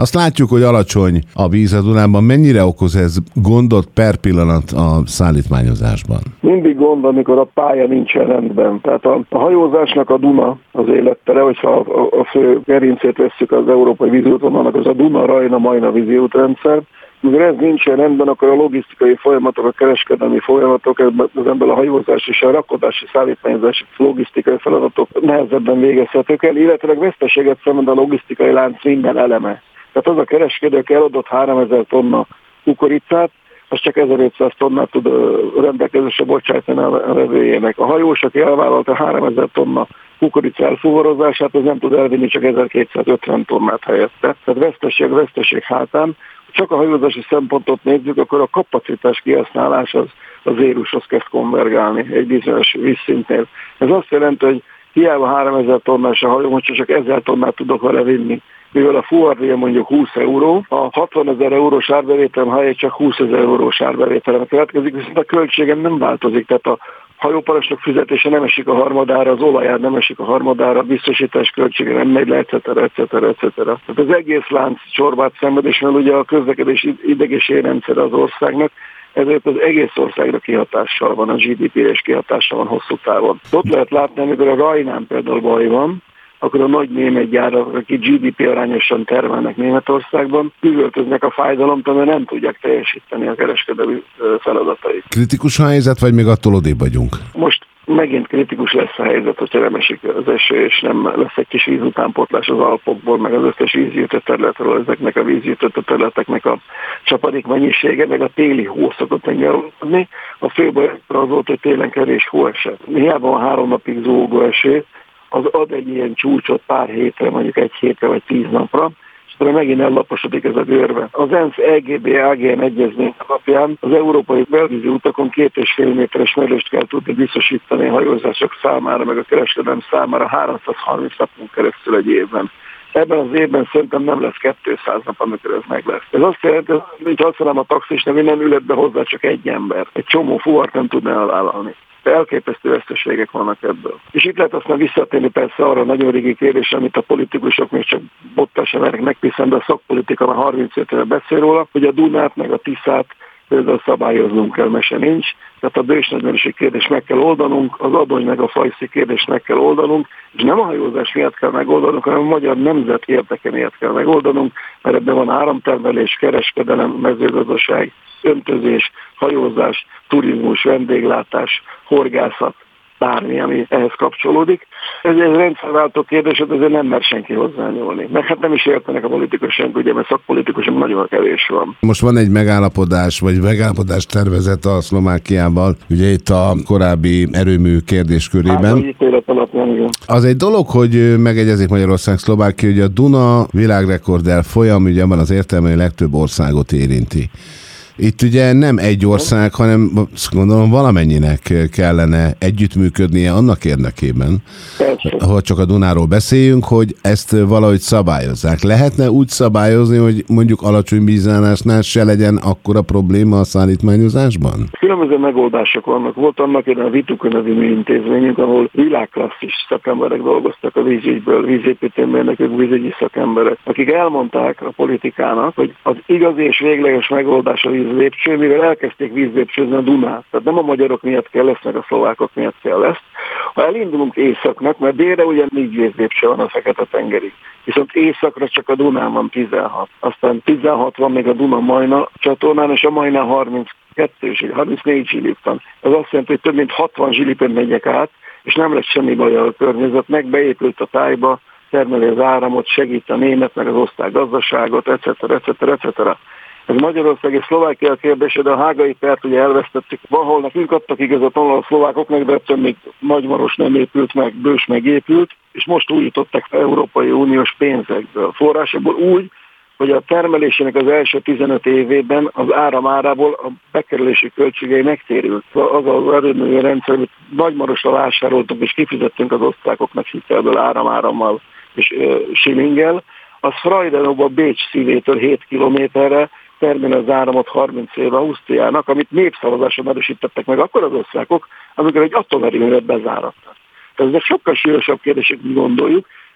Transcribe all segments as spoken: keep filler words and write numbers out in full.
Azt látjuk, hogy alacsony a víz a Dunában. Mennyire okoz ez gondot per pillanat a szállítmányozásban? Mindig gond, amikor a pálya nincsen rendben. Tehát a, a hajózásnak a Duna az élettere, hogyha a, a, a fő gerincét vesszük az európai víziútvonalnak, az a Duna-Rajna-Majna víziútrendszer. Mivel ez nincsen rendben, akkor a logisztikai folyamatok, a kereskedelmi folyamatok, az ember a hajózás és a rakodási, szállítmányozási, logisztikai feladatok nehezebben végezhetők el, illetve veszteséget szenved a logisztikai lánc minden eleme. Tehát az a kereskedő, aki eladott háromezer tonna kukoricát, az csak ezerötszáz tonnát tud rendelkezésre bocsájtani a vevőjének. A hajós, aki elvállalta háromezer tonna kukorica elfuvarozását, az nem tud elvinni csak ezerkétszázötven tonnát helyette. Tehát veszteség, veszteség hátán. Csak a hajózási szempontot nézzük, akkor a kapacitás kihasználás az, az érushoz kezd konvergálni egy bizonyos vízszintnél. Ez azt jelenti, hogy hiába háromezer tonnás a hajó, hogyha csak ezer tonnát tudok vele vinni. Mivel a fuvardia mondjuk húsz euró, a hatvanezer eurós árbevételem helyett csak húszezer eurós árbevételem következik, viszont a költségem nem változik, tehát a hajóparancsnok fizetése nem esik a harmadára, az olajár nem esik a harmadára, a biztosítás költsége nem megy le, et cetera, et cetera, et cetera. Tehát az egész lánc csorbát szenved, és mert ugye a közlekedés idegészségügyi rendszer az országnak, ezért az egész országra kihatással van, a gé dé pére is kihatással van hosszú távon. Ott lehet látni, amikor a Rajnán például baj van, akkor a nagy német gyárak, akik gé dé pé arányosan termelnek Németországban, üvöltöznek a fájdalomtól, mert nem tudják teljesíteni a kereskedelmi feladatait. Kritikus a helyzet, vagy még attól odébb vagyunk? Most megint kritikus lesz a helyzet, hogyha nem esik az eső, és nem lesz egy kis vízutánpótlás az Alpokból, meg az összes vízgyűjtött területről, ezeknek a vízgyűjtött területeknek a csapadék mennyisége, meg a téli hó szokott megnyelni. A fő baj az volt, hogy télen kevés hó esett. Hiába van három napig zúgó eső, az ad egy ilyen csúcsot pár hétre, mondjuk egy hétre vagy tíz napra, és utána megint ellaposodik ez a görbe. Az ENSZ é gé bé á gé em egyezmény alapján az európai belvízi utakon két és fél méteres merülést kell tudni biztosítani a hajózások számára, meg a kereskedelem számára háromszázharminc napon keresztül egy évben. Ebben az évben szerintem nem lesz kétszáz nap, amikor ez meg lesz. Ez azt jelenti, hogy azt mondom a taxisnak, hogy nem ülhet be hozzá csak egy ember. Egy csomó fuvart nem tudna elvállalni. Elképesztő veszteségek vannak ebből. És itt lehet aztán visszatérni persze arra a nagyon régi kérdésre, amit a politikusok még csak bottá sem mernek megpiszen, de a szakpolitika már harmincöt éve beszél róla, hogy a Dunát meg a Tiszát például szabályoznunk kell, mese nincs. Tehát a bősnagymennyiségi kérdést meg kell oldanunk, az adony meg a fajszi kérdést meg kell oldanunk, és nem a hajózás miatt kell megoldanunk, hanem a magyar nemzet érdeke miatt kell megoldanunk, mert ebben van áramtermelés, kereskedelem, mezőgazdaság, öntözés, hajózás, turizmus, vendéglátás, horgászat, bármi, ami ehhez kapcsolódik. Ez egy rendszerváltó kérdés, hogy ezért nem mer senki hozzányúlni. Meg hát nem is értenek a politikusok, ugye, mert szakpolitikusok nagyon kevés van. Most van egy megállapodás, vagy megállapodás tervezet a Szlovákiával, ugye itt a korábbi erőmű kérdéskörében. Az egy dolog, hogy megegyezik Magyarország, Szlovákia, hogy a Duna világrekorder folyam, ugye abban az értelme, hogy legtöbb országot érinti. Itt ugye nem egy ország, hanem gondolom valamennyinek kellene együttműködnie annak érdekében, ha csak a Dunáról beszéljünk, hogy ezt valahogy szabályozzák. Lehetne úgy szabályozni, hogy mondjuk alacsony vízállásnál se legyen akkora probléma a szállítmányozásban? Különböző megoldások vannak. Volt annak a Vituko nevű intézményünk, ahol világklasszis szakemberek dolgoztak a vízügyből, vízépítőmérnökök, vízügyi szakemberek, akik elmondták a politikának, hogy az igazi és végleges megoldás a vízlépcső, mivel elkezdték vízlépcsőzni a Dunát. Tehát nem a magyarok miatt kell lesz, meg a szlovákok miatt kell lesz. Ha elindulunk északnak, mert délre ugyan négy vízlépcső van a Fekete-tengerig, viszont északra csak a Dunán van tizenhat. Aztán tizenhat van még a Duna-Majna csatornán, és a Majnán harminckettő, harmincnégy zsilip van. Ez azt jelenti, hogy több mint hatvan zsilipen megyek át, és nem lesz semmi baj a környezetnek, beépült a tájba, termeli az áramot, segít a német, meg az osztály gazdaságot, et cetera, et cetera, et cetera. Ez Magyarország és Szlovákia kérdése, de a hágai pert ugye elvesztettük. Valahol nekünk adtak igazat, ahol a szlovákoknak, de egyszerűen még Nagymaros nem épült meg, Bős megépült, és most újították Európai Uniós pénzekből, forrásokból úgy, hogy a termelésének az első tizenöt évében az áramárából a bekerülési költségei megtérült. Az az erőművő rendszer, amit Nagymarosra vásároltunk, és kifizettünk az osztrákoknak hitelből áramárammal és shillinggel, az Freudenóban Bécs szívétől hét kilométerre termel az áramot harminc éve Ausztriának, amit népszavazáson erősítettek meg akkor az osztrákok, amikor egy atomerőművet bezárattak. Ez egy sokkal súlyosabb kérdés, mint gondoljuk,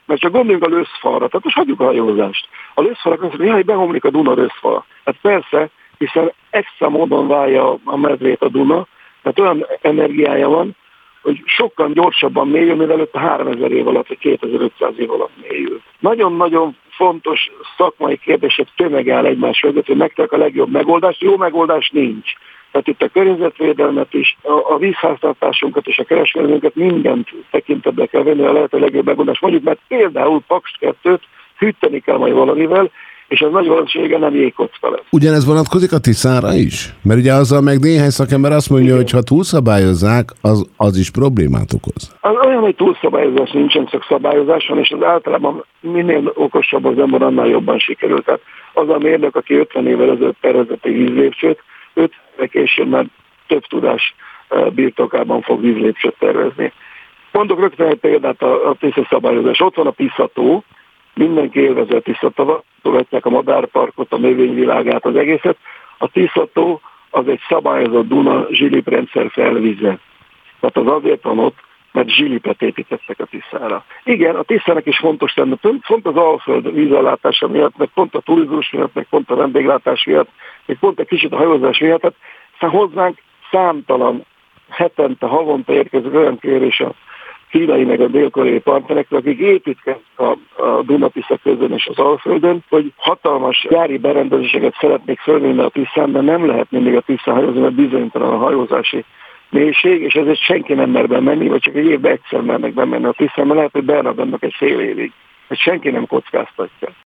Mert csak gondoljunk a löszfalra, tehát most hagyjuk a hajózást. A löszfalra azt mondja, hogy behomlik a Duna löszfal. Hát persze, hiszen extra módon válja a medvét a Duna, tehát olyan energiája van, hogy sokkal gyorsabban mélyül, mint előtt a háromezer év alatt, vagy kétezer-ötszáz év alatt mélyül. Nagyon-nagyon fontos szakmai kérdések tömeg áll egymás mögött, hogy megtalálják a legjobb megoldást. Jó megoldás nincs. Tehát itt a környezetvédelmet is, a, a vízháztartásunkat és a kereskedelmünket mindent tekintetbe kell venni, a lehető legjobb megoldást. Mondjuk, mert például Paks kettőt hűteni kell majd valamivel, és az nagy valószínűséggel nem jégkocka lesz. Ugyanez vonatkozik a Tiszára is? Mert ugye azzal meg néhány szakember azt mondja, igen, hogy ha túlszabályozzák, az, az is problémát okoz. Az olyan, hogy túlszabályozás nincsen, csak szabályozás van, és az általában minél okosabb az ember, annál jobban sikerült. Tehát az a mérnök, aki ötven évvel ezelőtt tervezett egy vízlépcsőt, öt évvel később már több tudás birtokában fog vízlépcsőt tervezni. Mondok rögtön egy példát a, a Tisza szabályozás. Ott van a Tisza-tó, mindenki élvezi a Tisza-tavat, látják a madárparkot, a növényvilágát, az egészet. A Tisza-tó az egy szabályozott Duna zsiliprendszer felvíze. Tehát az azért van ott, mert zsilipet építettek a Tiszára. Igen, a Tiszának is fontos lenne, pont az Alföld vízellátása miatt, meg pont a turizmus miatt, meg pont a vendéglátás miatt, meg pont egy kicsit a hajózás miatt, tehát szóval hozzánk számtalan hetente, havonta érkezik olyan kérés a kínai meg a dél-koreai partnerekről, akik építkeznek a, a Duna-Tisza közön és az Alföldön, hogy hatalmas gyári berendezéseket szeretnék fölvenni a Tiszán, de nem lehet mindig a Tiszán hajózni, mert bizonytalan a hajózási mélység, és ezért senki nem mer bemenni, vagy csak egy évben egyszer mernek bemenni a Tiszán, mert lehet, hogy benne vannak egy fél évig. Hogy senki nem kockáztatja.